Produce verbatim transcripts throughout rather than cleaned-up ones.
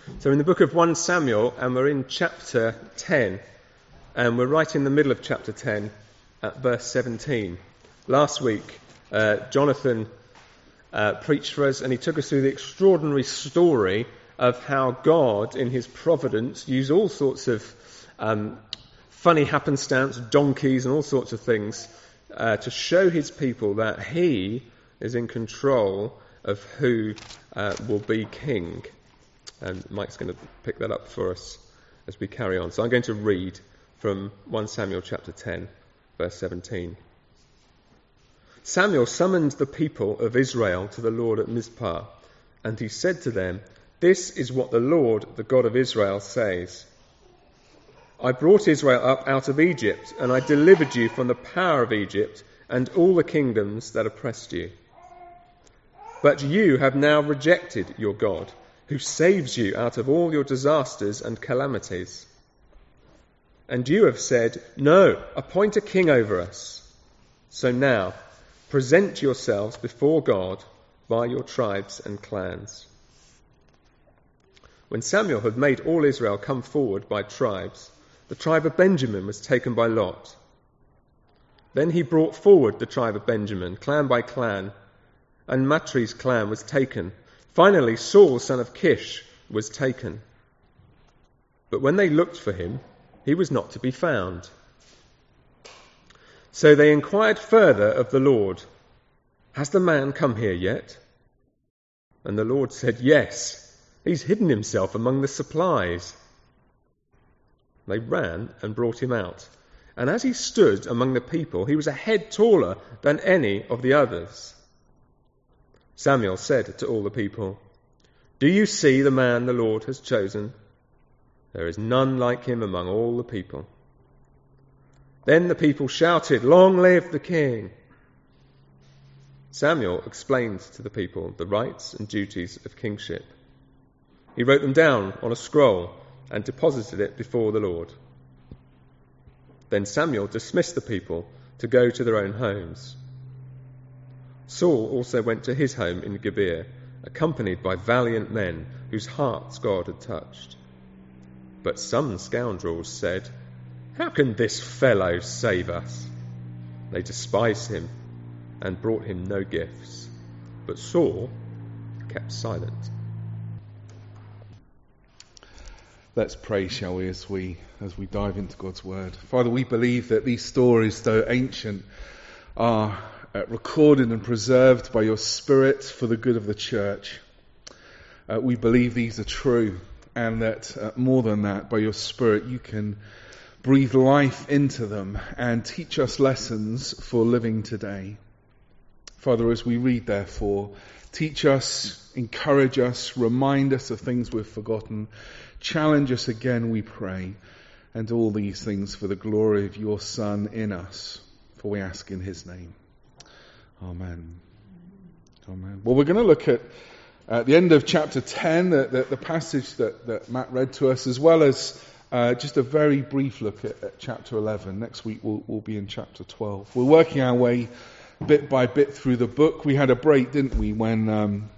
So in the book of First Samuel, and we're in chapter ten, and we're right in the middle of chapter ten at verse seventeen. Last week, uh, Jonathan uh, preached for us, and he took us through the extraordinary story of how God, in his providence, used all sorts of um, funny happenstance, donkeys and all sorts of things uh, to show his people that he is in control of who uh, will be king. And Mike's going to pick that up for us as we carry on. So I'm going to read from First Samuel chapter ten, verse seventeen. Samuel summoned the people of Israel to the Lord at Mizpah, and he said to them, "This is what the Lord, the God of Israel, says. I brought Israel up out of Egypt, and I delivered you from the power of Egypt and all the kingdoms that oppressed you. But you have now rejected your God, who saves you out of all your disasters and calamities. And you have said, 'No, appoint a king over us.' So now, present yourselves before God by your tribes and clans." When Samuel had made all Israel come forward by tribes, the tribe of Benjamin was taken by lot. Then he brought forward the tribe of Benjamin, clan by clan, and Matri's clan was taken. Finally, Saul, son of Kish, was taken. But when they looked for him, he was not to be found. So they inquired further of the Lord, "Has the man come here yet?" And the Lord said, "Yes, he's hidden himself among the supplies." They ran and brought him out. And as he stood among the people, he was a head taller than any of the others. Samuel said to all the people, "Do you see the man the Lord has chosen? There is none like him among all the people." Then the people shouted, "Long live the king!" Samuel explained to the people the rights and duties of kingship. He wrote them down on a scroll and deposited it before the Lord. Then Samuel dismissed the people to go to their own homes. Saul also went to his home in Gibeah, accompanied by valiant men whose hearts God had touched. But some scoundrels said, "How can this fellow save us?" They despised him and brought him no gifts. But Saul kept silent. Let's pray, shall we, as we as we dive into God's word. Father, we believe that these stories, though ancient, are uh, recorded and preserved by your Spirit for the good of the church. Uh, we believe these are true, and that uh, more than that, by your Spirit, you can breathe life into them and teach us lessons for living today. Father, as we read, therefore, teach us, encourage us, remind us of things we've forgotten, challenge us again, we pray, and all these things for the glory of your Son in us, for we ask in his name. Amen. Amen. Well, we're going to look at, at the end of chapter ten, the, the, the passage that, that Matt read to us, as well as uh, just a very brief look at, at chapter eleven. Next week we'll, we'll be in chapter twelve. We're working our way bit by bit through the book. We had a break, didn't we, when... Um,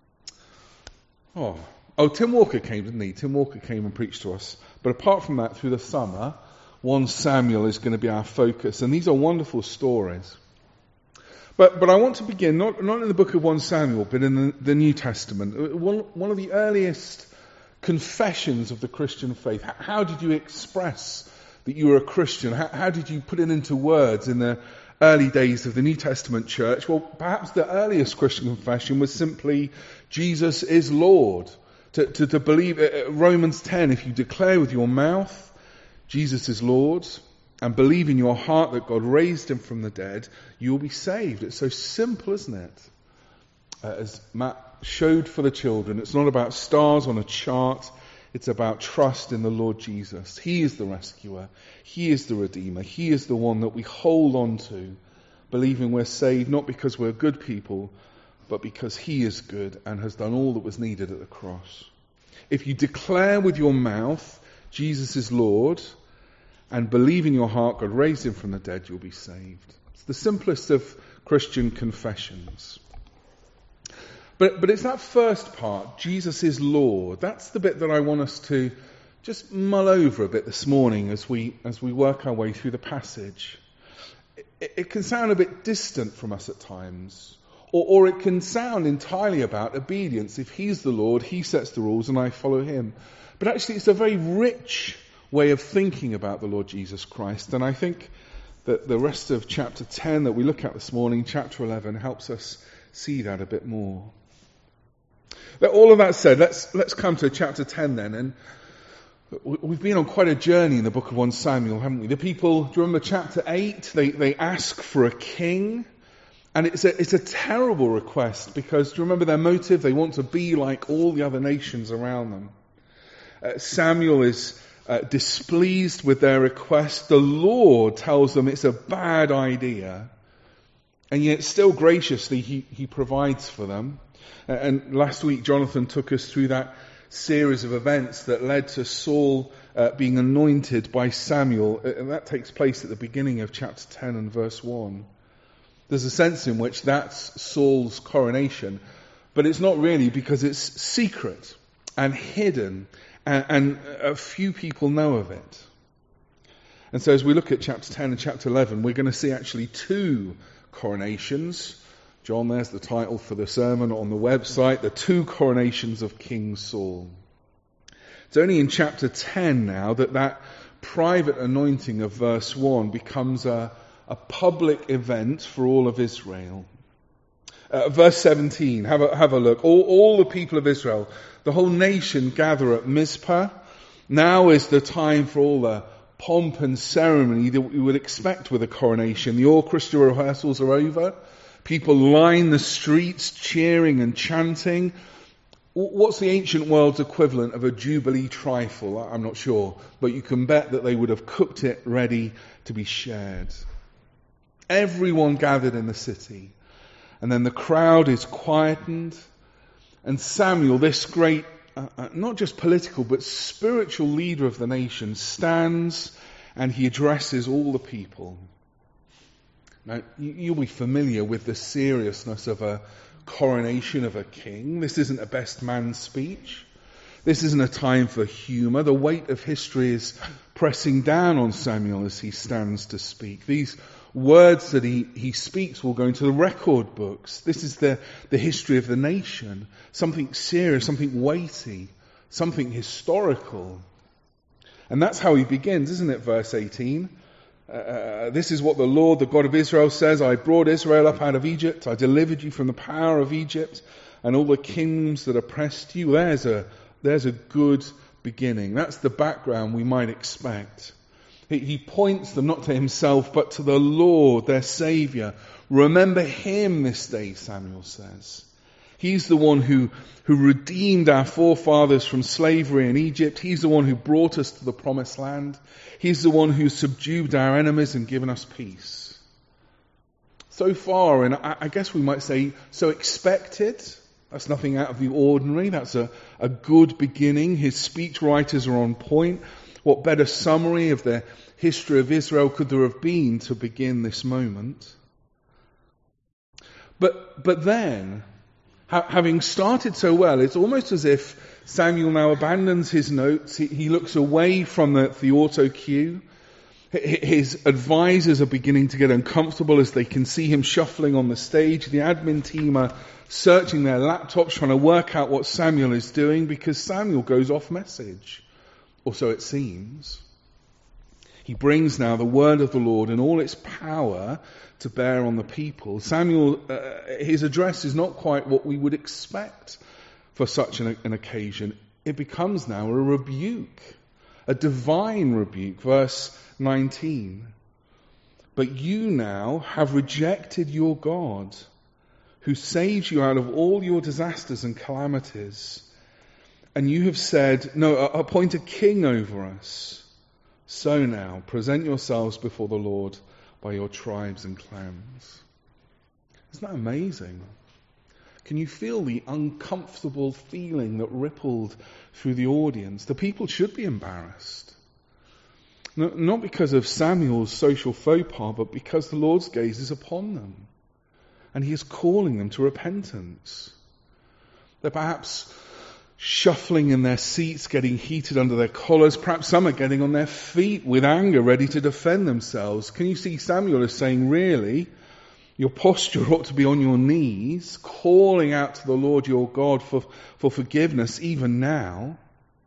oh... Oh, Tim Walker came, didn't he? Tim Walker came and preached to us. But apart from that, through the summer, First Samuel is going to be our focus. And these are wonderful stories. But but I want to begin, not, not in the book of First Samuel, but in the, the New Testament. One, one of the earliest confessions of the Christian faith. How, how did you express that you were a Christian? How, how did you put it into words in the early days of the New Testament church? Well, perhaps the earliest Christian confession was simply, Jesus is Lord. To, to, to believe, uh, Romans ten, if you declare with your mouth Jesus is Lord and believe in your heart that God raised him from the dead, you will be saved. It's so simple, isn't it? Uh, as Matt showed for the children, it's not about stars on a chart. It's about trust in the Lord Jesus. He is the rescuer. He is the redeemer. He is the one that we hold on to, believing we're saved not because we're good people, but because he is good and has done all that was needed at the cross. If you declare with your mouth Jesus is Lord and believe in your heart God raised him from the dead, you'll be saved. It's the simplest of Christian confessions. But, but it's that first part, Jesus is Lord. That's the bit that I want us to just mull over a bit this morning as we, as we work our way through the passage. It, it can sound a bit distant from us at times. Or, or it can sound entirely about obedience. If he's the Lord, he sets the rules and I follow him. But actually it's a very rich way of thinking about the Lord Jesus Christ. And I think that the rest of chapter ten that we look at this morning, chapter eleven, helps us see that a bit more. But all of that said, let's let's come to chapter ten then. And we've been on quite a journey in the book of First Samuel, haven't we? The people, do you remember chapter eight? They they ask for a king. And it's a, it's a terrible request because, do you remember their motive? They want to be like all the other nations around them. Uh, Samuel is uh, displeased with their request. The Lord tells them it's a bad idea. And yet still graciously he, he provides for them. Uh, and last week Jonathan took us through that series of events that led to Saul uh, being anointed by Samuel. And that takes place at the beginning of chapter ten and verse one. There's a sense in which that's Saul's coronation, but it's not really because it's secret and hidden, and, and a few people know of it. And so as we look at chapter ten and chapter eleven, we're going to see actually two coronations. John, there's the title for the sermon on the website, the two coronations of King Saul. It's only in chapter ten now that that private anointing of verse one becomes a A public event for all of Israel. Uh, verse seventeen, have a, have a look. All, all the people of Israel, the whole nation gather at Mizpah. Now is the time for all the pomp and ceremony that we would expect with a coronation. The orchestra rehearsals are over. People line the streets cheering and chanting. What's the ancient world's equivalent of a Jubilee trifle? I'm not sure. But you can bet that they would have cooked it ready to be shared. Everyone gathered in the city. And then the crowd is quietened. And Samuel, this great, uh, uh, not just political, but spiritual leader of the nation, stands and he addresses all the people. Now, you'll be familiar with the seriousness of a coronation of a king. This isn't a best man speech. This isn't a time for humour. The weight of history is pressing down on Samuel as he stands to speak. These words that he, he speaks will go into the record books. This is the, the history of the nation. Something serious, something weighty, something historical. And that's how he begins, isn't it? Verse eighteen. Uh, this is what the Lord, the God of Israel, says. I brought Israel up out of Egypt. I delivered you from the power of Egypt and all the kingdoms that oppressed you. There's a, there's a good beginning. That's the background we might expect. He, he points them not to himself, but to the Lord, their Saviour. Remember him this day, Samuel says. He's the one who, who redeemed our forefathers from slavery in Egypt. He's the one who brought us to the promised land. He's the one who subdued our enemies and given us peace. So far, and I, I guess we might say, so expected. That's nothing out of the ordinary. That's a, a good beginning. His speech writers are on point. What better summary of the history of Israel could there have been to begin this moment? But, but then, having started so well, it's almost as if Samuel now abandons his notes. He, he looks away from the, the auto cue. His advisors are beginning to get uncomfortable as they can see him shuffling on the stage. The admin team are searching their laptops, trying to work out what Samuel is doing, because Samuel goes off message. Or so it seems. He brings now the word of the Lord in all its power to bear on the people. Samuel, uh, his address is not quite what we would expect for such an, an occasion. It becomes now a rebuke, a divine rebuke. Verse nineteen. But you now have rejected your God, who saves you out of all your disasters and calamities. And you have said, no, appoint a king over us. So now, present yourselves before the Lord by your tribes and clans. Isn't that amazing? Can you feel the uncomfortable feeling that rippled through the audience? The people should be embarrassed. No, not because of Samuel's social faux pas, but because the Lord's gaze is upon them. And he is calling them to repentance. They're perhaps shuffling in their seats, getting heated under their collars. Perhaps some are getting on their feet with anger, ready to defend themselves. Can you see Samuel is saying, really, your posture ought to be on your knees, calling out to the Lord your God for, for forgiveness even now.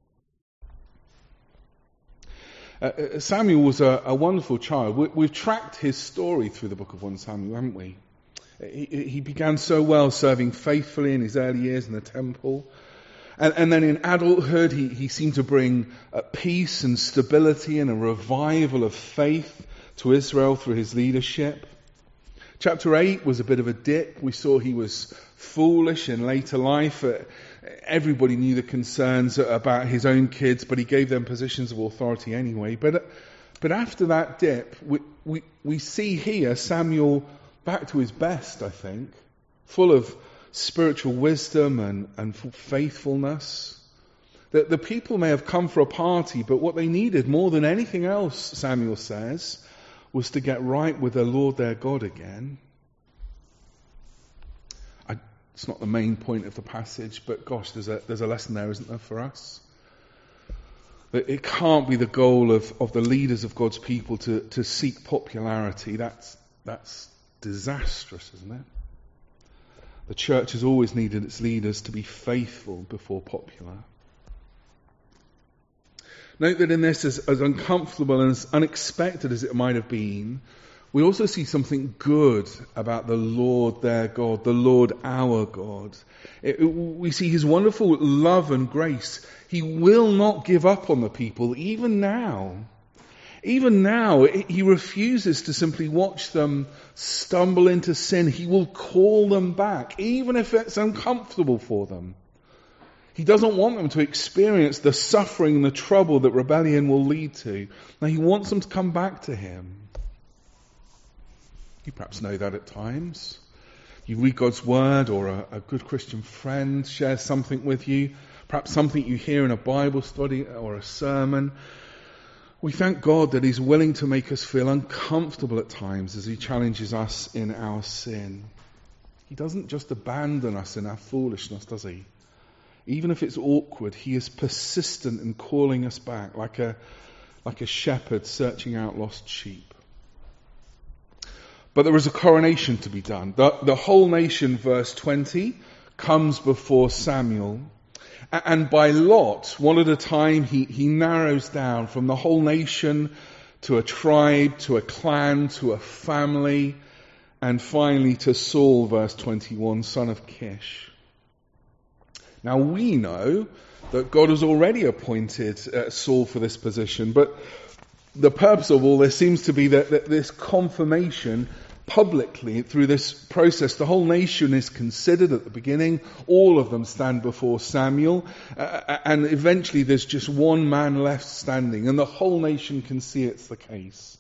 Uh, Samuel was a, a wonderful child. We, we've tracked his story through the book of First Samuel, haven't we? He, he began so well, serving faithfully in his early years in the temple. And, and then in adulthood, he, he seemed to bring uh, peace and stability and a revival of faith to Israel through his leadership. Chapter eight was a bit of a dip. We saw he was foolish in later life. Uh, everybody knew the concerns about his own kids, but he gave them positions of authority anyway. But but after that dip, we, we, we see here Samuel back to his best, I think, full of spiritual wisdom and, and faithfulness. That the people may have come for a party, but what they needed more than anything else, Samuel says, was to get right with the Lord their God again. I, it's not the main point of the passage, but gosh, there's a there's a lesson there, isn't there, for us? That it can't be the goal of, of the leaders of God's people to, to seek popularity. That's that's disastrous, isn't it? The church has always needed its leaders to be faithful before popular. Note that in this, as, as uncomfortable and as unexpected as it might have been, we also see something good about the Lord their God, the Lord our God. It, it, we see his wonderful love and grace. He will not give up on the people, even now. Even now, he refuses to simply watch them stumble into sin. He will call them back, even if it's uncomfortable for them. He doesn't want them to experience the suffering and the trouble that rebellion will lead to. Now, he wants them to come back to him. You perhaps know that at times. You read God's word, or a, a good Christian friend shares something with you, perhaps something you hear in a Bible study or a sermon. We thank God that he's willing to make us feel uncomfortable at times as he challenges us in our sin. He doesn't just abandon us in our foolishness, does he? Even if it's awkward, he is persistent in calling us back, like a, like a shepherd searching out lost sheep. But there is a coronation to be done. The, the whole nation, verse twenty, comes before Samuel. And by lot, one at a time, he, he narrows down from the whole nation to a tribe, to a clan, to a family, and finally to Saul, verse twenty-one, son of Kish. Now we know that God has already appointed uh, Saul for this position, but the purpose of all this seems to be that, that this confirmation publicly through this process. The whole nation is considered at the beginning. All of them stand before Samuel, uh, and eventually there's just one man left standing, and the whole nation can see it's the case.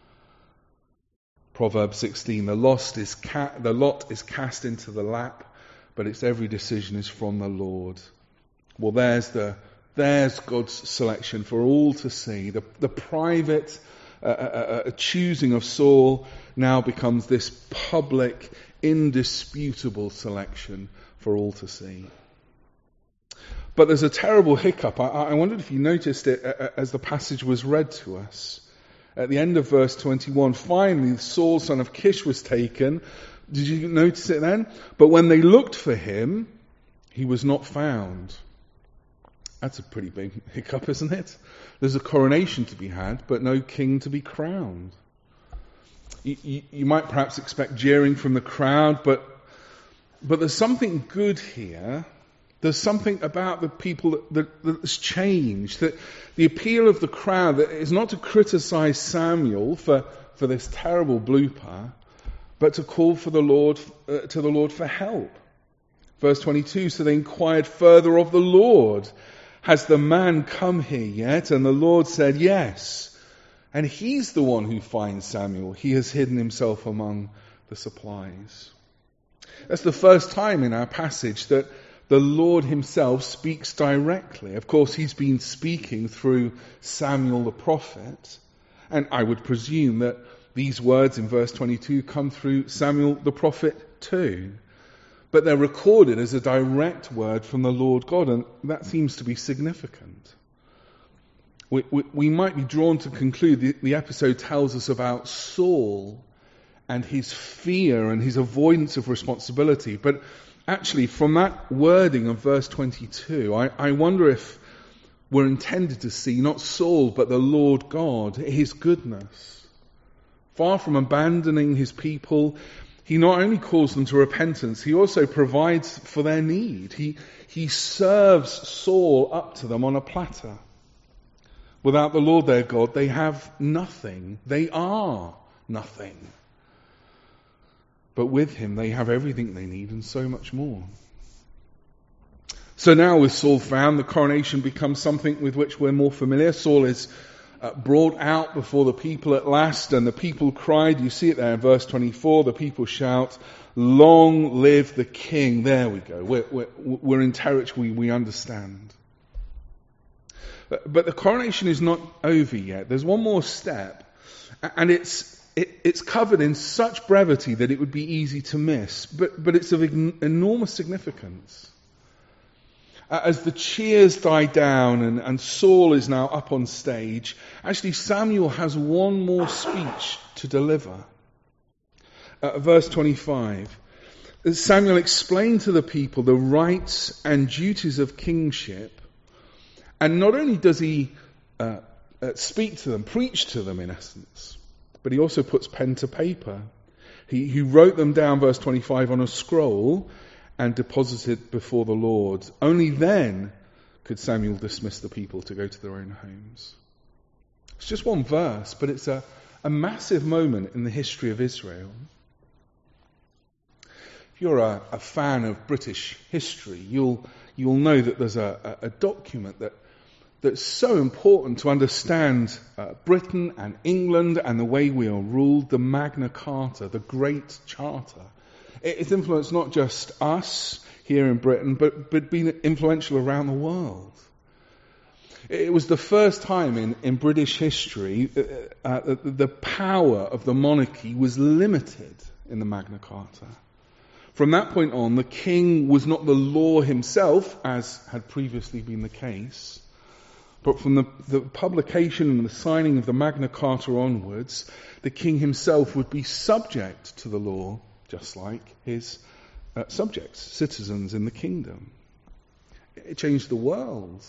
Proverbs sixteen, the lot is ca- the lot is cast into the lap, but its every decision is from the Lord. Well, there's the there's God's selection for all to see. The, the private uh, uh, uh, choosing of Saul now becomes this public, indisputable selection for all to see. But there's a terrible hiccup. I, I wondered if you noticed it as the passage was read to us. At the end of verse twenty-one, finally Saul, son of Kish, was taken. Did you notice it then? But when they looked for him, he was not found. That's a pretty big hiccup, isn't it? There's a coronation to be had, but no king to be crowned. You, you, you might perhaps expect jeering from the crowd, but but there's something good here. There's something about the people that, that, that's changed. That the appeal of the crowd is not to criticize Samuel for, for this terrible blooper, but to call for the Lord uh, to the Lord for help. Verse twenty-two, so they inquired further of the Lord, has the man come here yet? And the Lord said, yes. And he's the one who finds Samuel. He has hidden himself among the supplies. That's the first time in our passage that the Lord himself speaks directly. Of course, he's been speaking through Samuel the prophet. And I would presume that these words in verse twenty-two come through Samuel the prophet too. but they're recorded as a direct word from the Lord God, and that seems to be significant. We, we, we might be drawn to conclude the, the episode tells us about Saul and his fear and his avoidance of responsibility, but actually from that wording of verse twenty-two, I, I wonder if we're intended to see not Saul but the Lord God, his goodness. Far from abandoning his people, he not only calls them to repentance, he also provides for their need. He, he serves Saul up to them on a platter. Without the Lord their God, they have nothing. They are nothing. But with him, they have everything they need and so much more. So now with Saul found, the coronation becomes something with which we're more familiar. Saul is uh, brought out before the people at last, and the people cried. You see it there in verse twenty-four. The people shout, "Long live the king." There we go. We're, we're, we're in territory we understand. But, but the coronation is not over yet. There's one more step, and it's it, it's covered in such brevity that it would be easy to miss. But, but it's of enormous significance. As the cheers die down and, and Saul is now up on stage, actually Samuel has one more speech to deliver. Uh, verse twenty-five. Samuel explained to the people the rights and duties of kingship, and not only does he uh, uh, speak to them, preach to them in essence, but he also puts pen to paper. He, he wrote them down, verse twenty-five, on a scroll and deposited before the Lord. Only then could Samuel dismiss the people to go to their own homes. It's just one verse, but it's a, a massive moment in the history of Israel. If you're a, a fan of British history, you'll you'll know that there's a, a, a document that that's so important to understand uh, Britain and England and the way we are ruled, the Magna Carta, the Great Charter. It's influenced not just us here in Britain, but, but been influential around the world. It was the first time in, in British history uh, uh, that the power of the monarchy was limited in the Magna Carta. From that point on, the king was not the law himself, as had previously been the case, but from the, the publication and the signing of the Magna Carta onwards, the king himself would be subject to the law, just like his uh, subjects, citizens in the kingdom. It changed the world.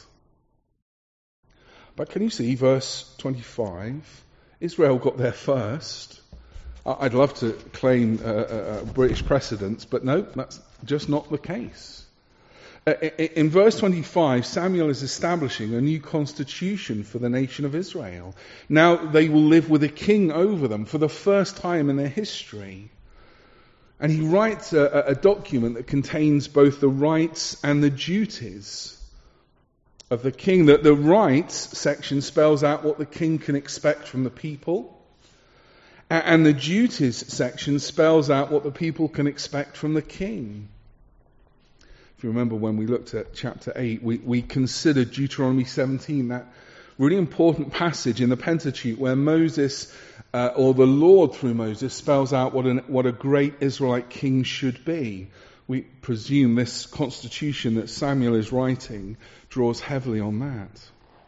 But can you see, verse twenty-five, Israel got there first. I'd love to claim uh, uh, British precedents, but no, that's just not the case. Uh, in verse twenty-five, Samuel is establishing a new constitution for the nation of Israel. Now they will live with a king over them for the first time in their history. And he writes a, a document that contains both the rights and the duties of the king. That the rights section spells out what the king can expect from the people, and the duties section spells out what the people can expect from the king. If you remember when we looked at chapter eight, we, we considered Deuteronomy seventeen, that really important passage in the Pentateuch where Moses, uh, or the Lord through Moses, spells out what, an, what a great Israelite king should be. We presume this constitution that Samuel is writing draws heavily on that.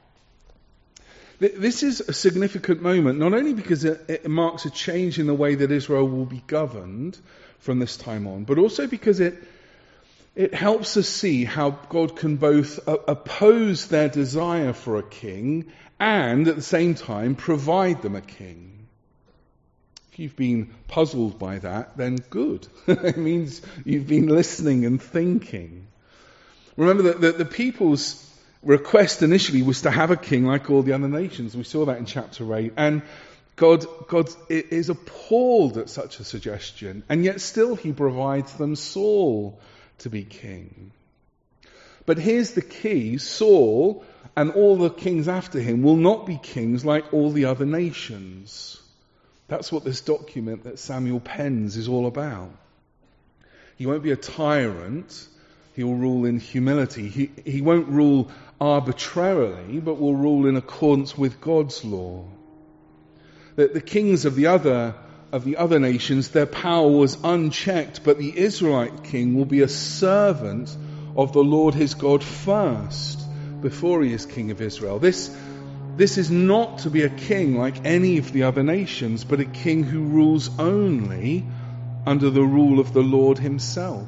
This is a significant moment, not only because it, it marks a change in the way that Israel will be governed from this time on, but also because it It helps us see how God can both oppose their desire for a king and at the same time provide them a king. If you've been puzzled by that, then good. It means you've been listening and thinking. Remember that the, the people's request initially was to have a king like all the other nations. We saw that in chapter eight. And God, God is appalled at such a suggestion, and yet still he provides them Saul to be king. But here's the key: Saul and all the kings after him will not be kings like all the other nations. That's what this document that Samuel pens is all about. He won't be a tyrant. He will rule in humility. He, he won't rule arbitrarily, but will rule in accordance with God's law. The, the kings of the other of the other nations, their power was unchecked, but the Israelite king will be a servant of the Lord his God first, before he is king of Israel. This, this is not to be a king like any of the other nations, but a king who rules only under the rule of the Lord himself.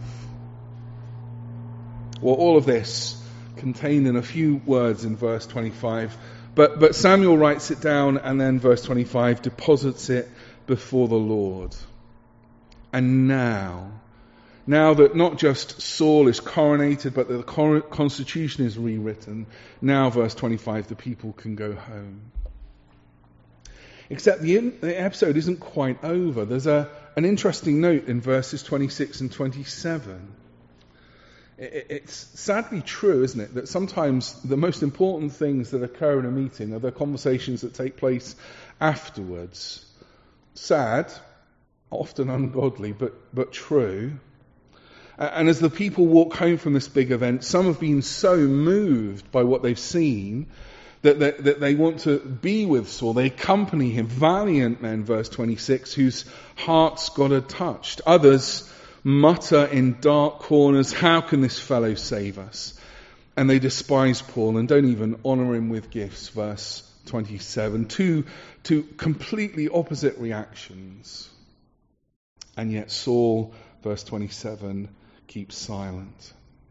Well, all of this contained in a few words in verse twenty-five, but, but Samuel writes it down, and then verse twenty-five deposits it before the Lord. And now, now that not just Saul is coronated, but that the constitution is rewritten, now, verse twenty-five, the people can go home. Except the, the episode isn't quite over. There's a, an interesting note in verses twenty-six and twenty-seven. It, it's sadly true, isn't it, that sometimes the most important things that occur in a meeting are the conversations that take place afterwards. Sad, often ungodly, but, but true. And as the people walk home from this big event, some have been so moved by what they've seen that, that, that they want to be with Saul. They accompany him, valiant men, verse twenty-six, whose hearts God had touched. Others mutter in dark corners, how can this fellow save us? And they despise Paul and don't even honour him with gifts, verse twenty-seven. Two, two completely opposite reactions. And yet Saul, verse twenty-seven, keeps silent.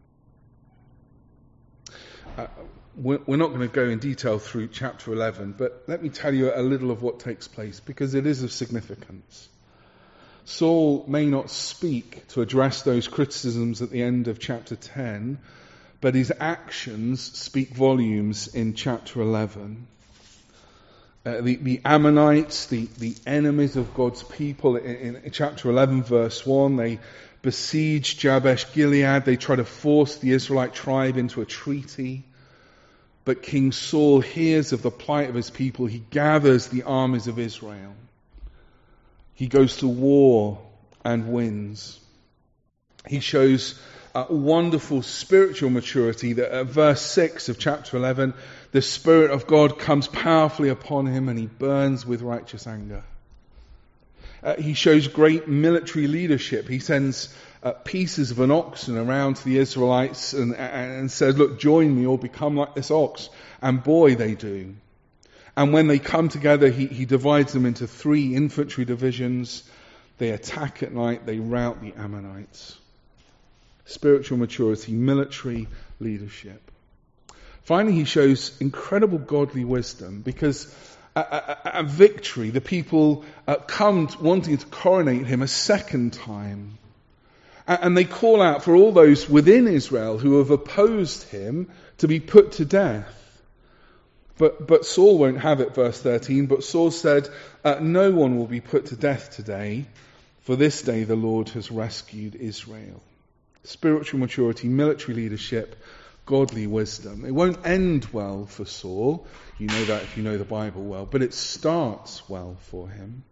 Uh, we're, we're not going to go in detail through chapter eleven, but let me tell you a little of what takes place, because it is of significance. Saul may not speak to address those criticisms at the end of chapter ten, but his actions speak volumes in chapter eleven. Uh, the, the Ammonites, the, the enemies of God's people, in, in chapter eleven, verse one, they besiege Jabesh Gilead. They try to force the Israelite tribe into a treaty. But King Saul hears of the plight of his people. He gathers the armies of Israel. He goes to war and wins. He shows a wonderful spiritual maturity that at verse six of chapter eleven, the Spirit of God comes powerfully upon him and he burns with righteous anger. Uh, he shows great military leadership. He sends uh, pieces of an oxen around to the Israelites and, and says, look, join me or become like this ox. And boy, they do. And when they come together, he, he divides them into three infantry divisions. They attack at night. They rout the Ammonites. Spiritual maturity, military leadership. Finally, he shows incredible godly wisdom, because at, at, at victory, the people uh, come wanting to coronate him a second time. And they call out for all those within Israel who have opposed him to be put to death. But, but Saul won't have it, verse thirteen. But Saul said, uh, no one will be put to death today, for this day the Lord has rescued Israel. Spiritual maturity, military leadership, godly wisdom. It won't end well for Saul. You know that if you know the Bible well. But it starts well for him.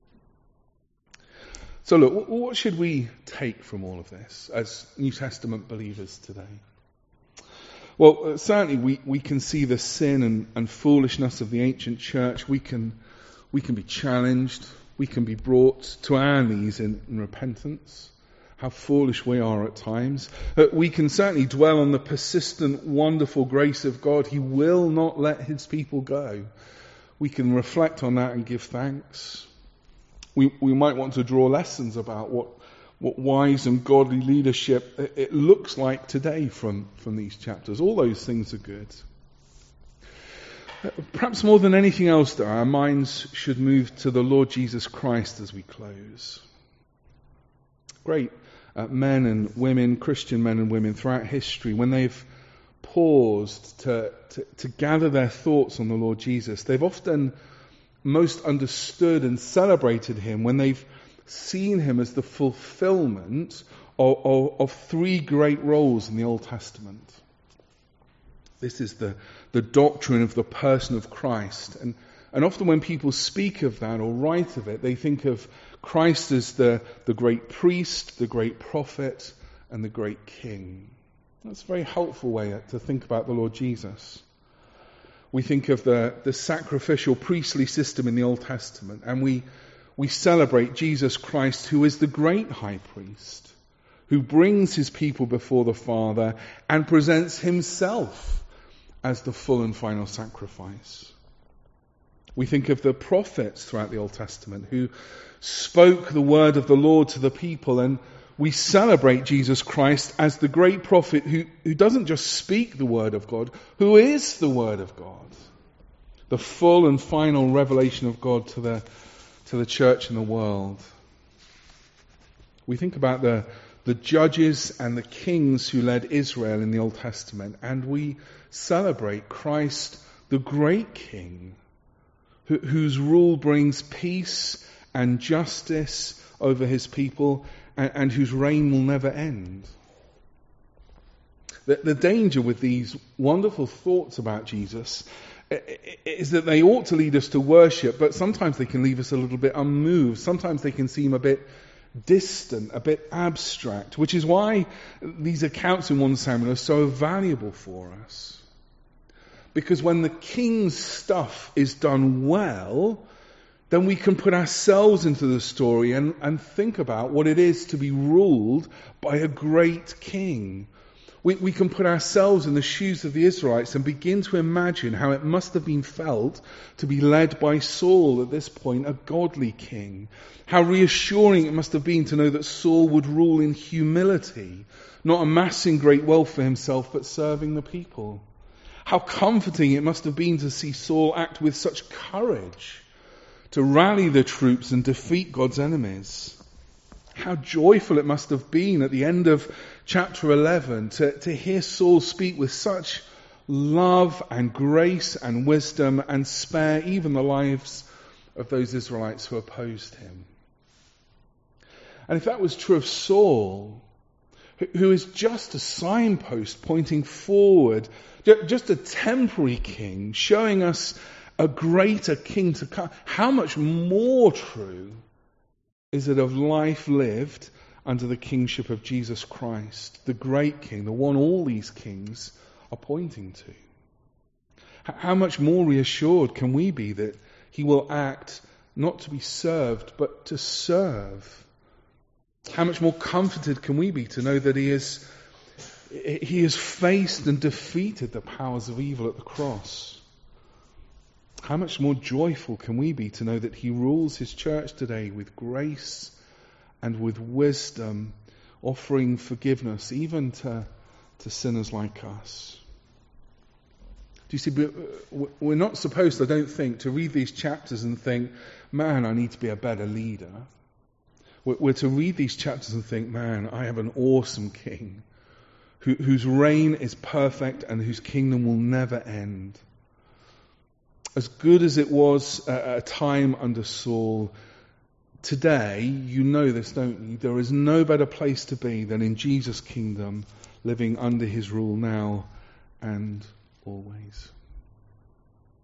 So look, what should we take from all of this as New Testament believers today? Well, certainly we, we can see the sin and, and foolishness of the ancient church. We can we can be challenged. We can be brought to our knees in, in repentance. How foolish we are at times. Uh, we can certainly dwell on the persistent, wonderful grace of God. He will not let his people go. We can reflect on that and give thanks. We we might want to draw lessons about what what wise and godly leadership it, it looks like today from, from these chapters. All those things are good. Perhaps more than anything else, though, our minds should move to the Lord Jesus Christ as we close. Great uh, men and women, Christian men and women throughout history, when they've paused to, to, to gather their thoughts on the Lord Jesus, they've often most understood and celebrated him when they've seen him as the fulfillment of, of, of three great roles in the Old Testament. This is the, the doctrine of the person of Christ. And, and often when people speak of that or write of it, they think of Christ as the, the great priest, the great prophet, and the great king. That's a very helpful way to think about the Lord Jesus. We think of the, the sacrificial priestly system in the Old Testament, and we we celebrate Jesus Christ, who is the great high priest, who brings his people before the Father and presents himself as the full and final sacrifice. We think of the prophets throughout the Old Testament who spoke the word of the Lord to the people, and we celebrate Jesus Christ as the great prophet who, who doesn't just speak the word of God, who is the word of God. The full and final revelation of God to the, to the church and the world. We think about the, the judges and the kings who led Israel in the Old Testament, and we celebrate Christ, the great King, who, whose rule brings peace and justice over his people, and, and whose reign will never end. The, the danger with these wonderful thoughts about Jesus is that they ought to lead us to worship, but sometimes they can leave us a little bit unmoved. Sometimes they can seem a bit distant, a bit abstract, which is why these accounts in First Samuel are so valuable for us. Because when the king's stuff is done well, then we can put ourselves into the story and, and think about what it is to be ruled by a great king. We, we can put ourselves in the shoes of the Israelites and begin to imagine how it must have been felt to be led by Saul at this point, a godly king. How reassuring it must have been to know that Saul would rule in humility, not amassing great wealth for himself, but serving the people. How comforting it must have been to see Saul act with such courage to rally the troops and defeat God's enemies. How joyful it must have been at the end of chapter eleven to, to hear Saul speak with such love and grace and wisdom and spare even the lives of those Israelites who opposed him. And if that was true of Saul, who is just a signpost pointing forward, just a temporary king showing us a greater king to come, how much more true is it of life lived under the kingship of Jesus Christ, the great king, the one all these kings are pointing to? How much more reassured can we be that he will act not to be served, but to serve? How much more comforted can we be to know that he is, he has faced and defeated the powers of evil at the cross? How much more joyful can we be to know that he rules his church today with grace and with wisdom, offering forgiveness even to, to sinners like us? Do you see, we're not supposed, I don't think, to read these chapters and think, man, I need to be a better leader. We're to read these chapters and think, man, I have an awesome king who, whose reign is perfect and whose kingdom will never end. As good as it was at a time under Saul, today, you know this, don't you? There is no better place to be than in Jesus' kingdom, living under his rule now and always.